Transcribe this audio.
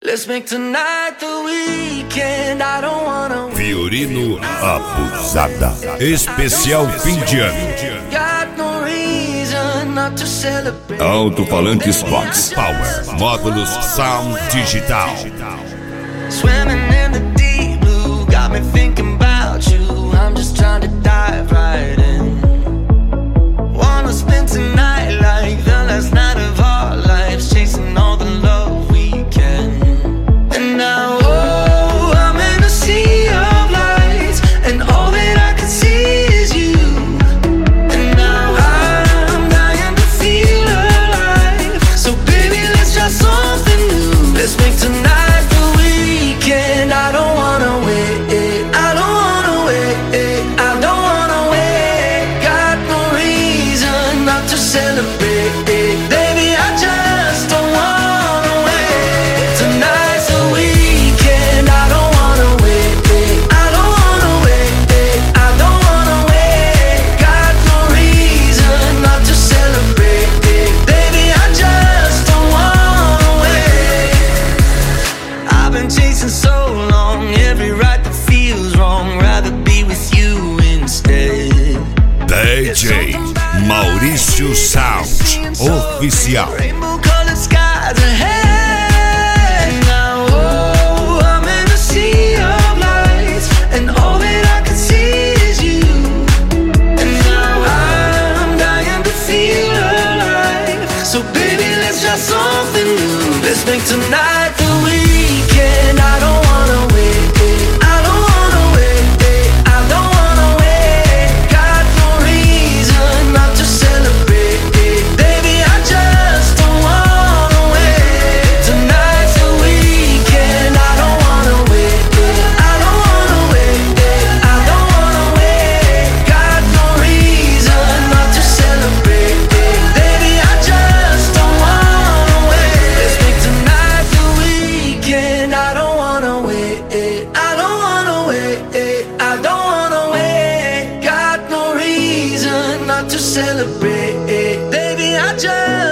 Let's make tonight the weekend. I don't wanna Fiorino Abusada. Especial fim de ano. Got no reason not to celebrate. Alto-falantes Box Power. Módulos Sound Digital. Swimming in the deep blue, got me thinking about you. I'm just trying to dive right in. Wanna spend tonight like the last night of our lives, chasing all the love we can. And now, oh, I'm in a sea of lights, and all that I can see is you. And now I'm dying to feel alive. So baby, let's try something new. Let's make tonight the weekend. I don't wanna wait, I don't wanna wait, I don't wanna wait. Got no reason not to celebrate, baby, I just don't wanna wait. Tonight's the weekend. I don't wanna wait, I don't wanna wait, I don't wanna wait. Got no reason not to celebrate, baby, I just don't wanna wait. I've been chasing so long, every right that feels wrong, rather be with you instead. DJ Maurício Sound Oficial. Rainbow colored skies ahead. Now, oh, I'm in a sea of lights, and all that I can see is you. And now I'm dying to feel alive. So baby, let's try something new. Let's make tonight the weekend. I don't wanna wait, I don't wanna wait, I don't wanna wait. Got no reason not to celebrate, baby, I just don't wanna wait. Tonight's the weekend. I don't wanna wait, I don't wanna wait, I don't wanna wait. Got no reason not to celebrate, baby, I just don't wanna wait. Let's make tonight the weekend. I don't wanna wait, I don't wanna wait, I don't wanna wait. Got no reason not to celebrate, baby, I just